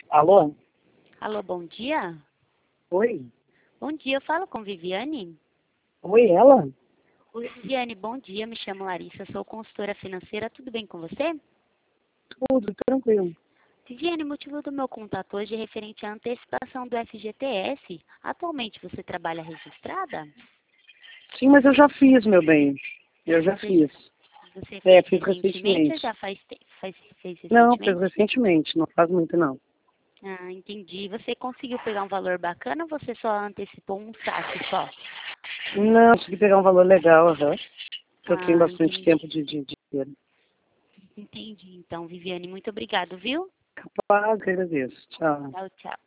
Alô? Alô, bom dia. Oi? Bom dia, eu falo com Viviane. Oi, ela? Oi, Viviane, bom dia. Me chamo Larissa, sou consultora financeira. Tudo bem com você? Tudo tranquilo. Viviane, o motivo do meu contato hoje é referente à antecipação do FGTS. Atualmente você trabalha registrada? Sim, mas eu já fiz, meu bem. Eu já Você, fiz. você É, fez fiz recentemente ou recentemente. já fez Não, fiz recentemente? recentemente. Não faz muito, não. Ah, entendi. Você conseguiu pegar um valor bacana ou você só antecipou um saque só? Não, consegui pegar um valor legal, aham. Eu tenho Ah, bastante entendi. tempo de dinheiro. Entendi. Então, Viviane, muito obrigado, viu? Capaz, agradeço. Tchau. Tchau, tchau.